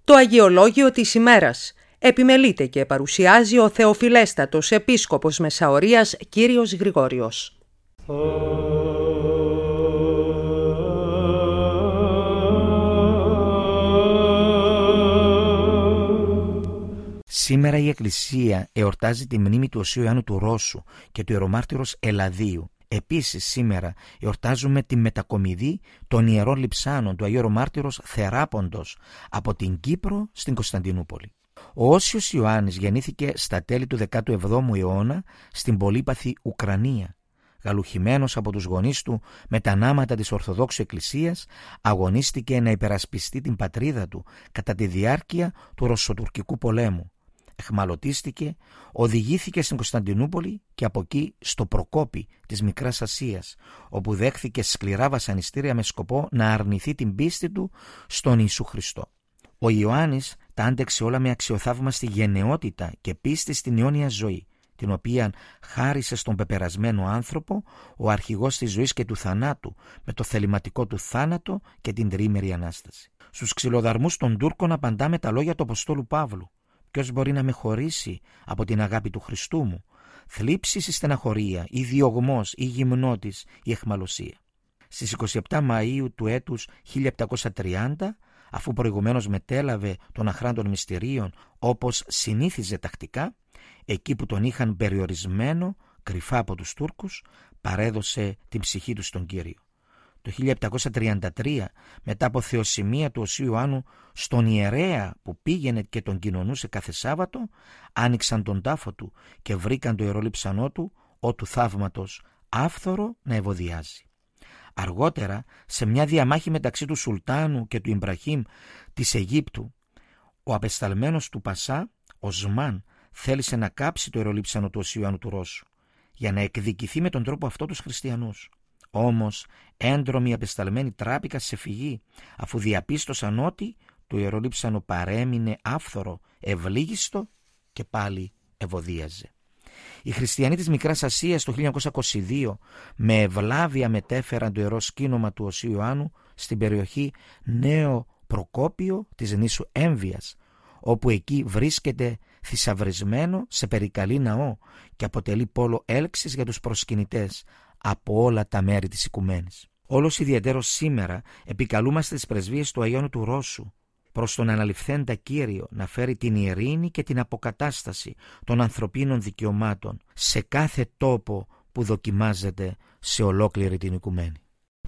Το Αγιολόγιο της ημέρας επιμελείται και παρουσιάζει ο Θεοφιλέστατος Επίσκοπος Μεσαωρίας Κύριος Γρηγόριος. Σήμερα η Εκκλησία εορτάζει τη μνήμη του Οσίου Ιωάννου του Ρώσου και του ιερομάρτυρος Ελαδίου. Επίσης σήμερα εορτάζουμε τη μετακομιδή των ιερών λειψάνων του Αγίου Ιερομάρτυρος Θεράποντος από την Κύπρο στην Κωνσταντινούπολη. Ο Όσιος Ιωάννης γεννήθηκε στα τέλη του 17ου αιώνα στην πολύπαθη Ουκρανία. Γαλουχημένος από τους γονείς του με τα νάματα της Ορθοδόξου Εκκλησίας, αγωνίστηκε να υπερασπιστεί την πατρίδα του κατά τη διάρκεια του Ρωσοτουρκικού πολέμου. Εχμαλωτίστηκε, οδηγήθηκε στην Κωνσταντινούπολη και από εκεί στο Προκόπη της Μικράς Ασίας, όπου δέχθηκε σκληρά βασανιστήρια με σκοπό να αρνηθεί την πίστη του στον Ιησού Χριστό. Ο Ιωάννης τα άντεξε όλα με αξιοθαύμαστη γενναιότητα και πίστη στην αιώνια ζωή, την οποία χάρισε στον πεπερασμένο άνθρωπο ο αρχηγός της ζωής και του θανάτου, με το θεληματικό του θάνατο και την τριήμερη Ανάσταση. Στους ξυλοδαρμούς των Τούρκων απαντά με τα λόγια του Αποστόλου Παύλου: «Ποιος μπορεί να με χωρίσει από την αγάπη του Χριστού μου? Θλίψεις ή στεναχωρία, ή διωγμός, ή γυμνότης, ή αιχμαλωσία». Στις 27 Μαΐου του έτους 1730, αφού προηγουμένως μετέλαβε των αχράντων μυστηρίων όπως συνήθιζε τακτικά, εκεί που τον είχαν περιορισμένο κρυφά από τους Τούρκους, παρέδωσε την ψυχή του στον Κύριο. Το 1733, μετά από θεοσημεία του Οσίου Ιωάννου στον ιερέα που πήγαινε και τον κοινωνούσε κάθε Σάββατο, άνοιξαν τον τάφο του και βρήκαν το ιερό λειψανό του, ο του θαύματος, άφθορο να ευωδιάζει. Αργότερα, σε μια διαμάχη μεταξύ του Σουλτάνου και του Ιμπραχήμ της Αιγύπτου, ο απεσταλμένος του Πασά, ο Σμάν, θέλησε να κάψει το ιερολείψανο του Οσίου Ιωάννου του Ρώσου, για να εκδικηθεί με τον τρόπο αυτό τους χριστιανούς. Όμως έντρομοι απεσταλμένοι τράπηκαν σε φυγή, αφού διαπίστωσαν ότι το ιερολείψανο παρέμεινε άφθορο, ευλίγιστο και πάλι ευωδίαζε. Οι χριστιανοί της Μικράς Ασίας το 1922 με ευλάβεια μετέφεραν το ιερό σκήνομα του Οσίου Ιωάννου στην περιοχή Νέο Προκόπιο της νήσου Έμβιας, όπου εκεί βρίσκεται θησαυρισμένο σε περικαλή ναό και αποτελεί πόλο έλξης για τους προσκυνητές από όλα τα μέρη της οικουμένης. Όλος ιδιαιτέρως σήμερα επικαλούμαστε τις πρεσβείες του Αγίου του Ρώσου προς τον αναληφθέντα Κύριο να φέρει την ειρήνη και την αποκατάσταση των ανθρωπίνων δικαιωμάτων σε κάθε τόπο που δοκιμάζεται σε ολόκληρη την οικουμένη.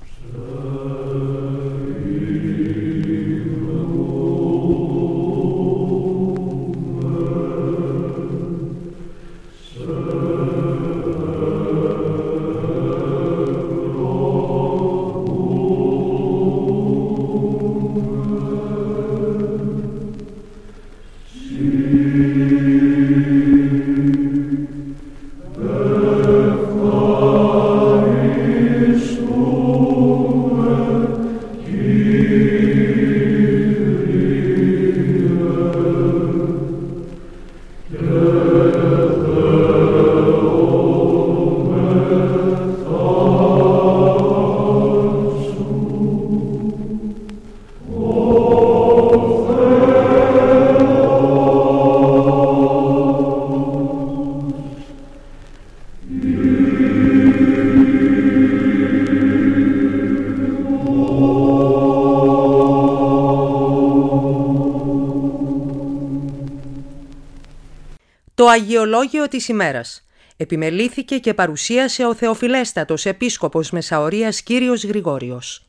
Το Αγιολόγιο της ημέρας επιμελήθηκε και παρουσίασε ο Θεοφιλέστατος Επίσκοπος Μεσαωρίας Κύριος Γρηγόριος.